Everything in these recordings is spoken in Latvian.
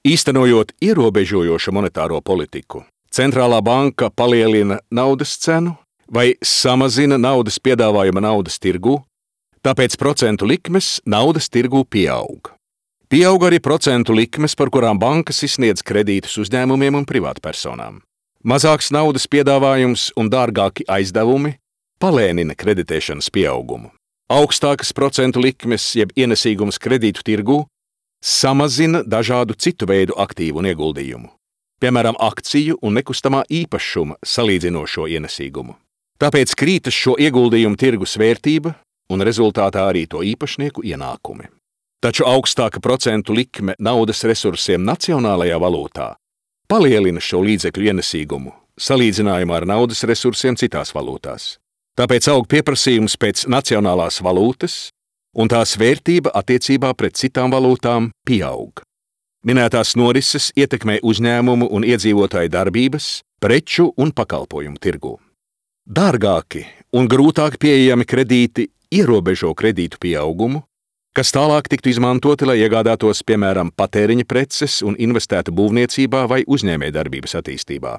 Īstenojot ierobežojošu monetāro politiku, centrālā banka palielina naudas cenu vai samazina naudas piedāvājuma naudas tirgū, tāpēc procentu likmes naudas tirgū pieaug. Pieaug arī procentu likmes, par kurām bankas izsniedz kredītus uzņēmumiem un privātpersonām. Mazāks naudas piedāvājums un dārgāki aizdevumi palēnina kreditēšanas pieaugumu. Augstākas procentu likmes jeb ienesīgums kredītu tirgū samazina dažādu citu veidu aktīvu un ieguldījumu, piemēram, akciju un nekustamā īpašuma salīdzinošo ienesīgumu. Tāpēc krītas šo ieguldījumu tirgus vērtība un rezultātā arī to īpašnieku ienākumi. Taču augstāka procentu likme naudas resursiem nacionālajā valūtā palielina šo līdzekļu ienesīgumu salīdzinājumā ar naudas resursiem citās valūtās. Tāpēc aug pieprasījums pēc nacionālās valūtas, un tās vērtība attiecībā pret citām valūtām pieaug. Minētās norises ietekmē uzņēmumu un iedzīvotāju darbības, preču un pakalpojumu tirgū. Dārgāki un grūtāk pieejami kredīti ierobežo kredītu pieaugumu, kas tālāk tiktu izmantoti, lai iegādātos, piemēram, patēriņa preces un investētu būvniecībā vai uzņēmējdarbības attīstībā.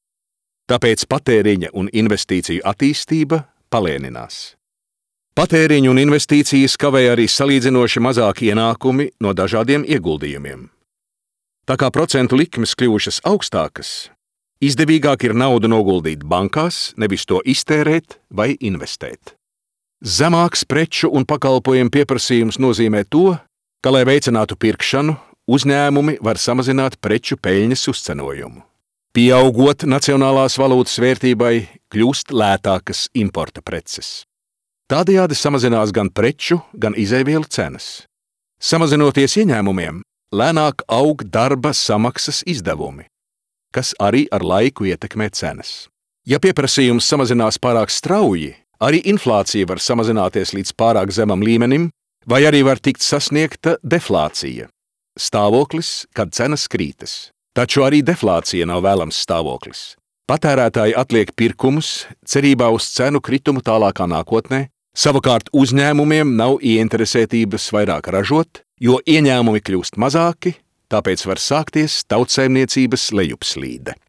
Tāpēc patēriņa un investīciju attīstība palēninās. Patēriņu un investīcijas kavē arī salīdzinoši mazāki ienākumi no dažādiem ieguldījumiem. Tā kā procentu likmes kļuvušas augstākas, izdevīgāk ir naudu noguldīt bankās, nevis to iztērēt vai investēt. Zemāks preču un pakalpojumu pieprasījums nozīmē to, ka, lai veicinātu pirkšanu, uzņēmumi var samazināt preču peļņas uzcenojumu. Pieaugot nacionālās valūtas vērtībai, kļūst lētākas importa preces. Tādējādi samazinās gan preču, gan izēvielu cenas. Samazinoties ieņēmumiem, lēnāk aug darba samaksas izdevumi, kas arī ar laiku ietekmē cenas. Ja pieprasījums samazinās pārāk strauji, arī inflācija var samazināties līdz pārāk zemam līmenim, vai arī var tikt sasniegta deflācija – stāvoklis, kad cenas krītas. Taču arī deflācija nav vēlams stāvoklis. Patērētāji atliek pirkumus cerībā uz cenu kritumu tālākā nākotnē, savukārt uzņēmumiem nav ieinteresētības vairāk ražot, jo ieņēmumi kļūst mazāki, tāpēc var sākties tautsaimniecības lejupslīde.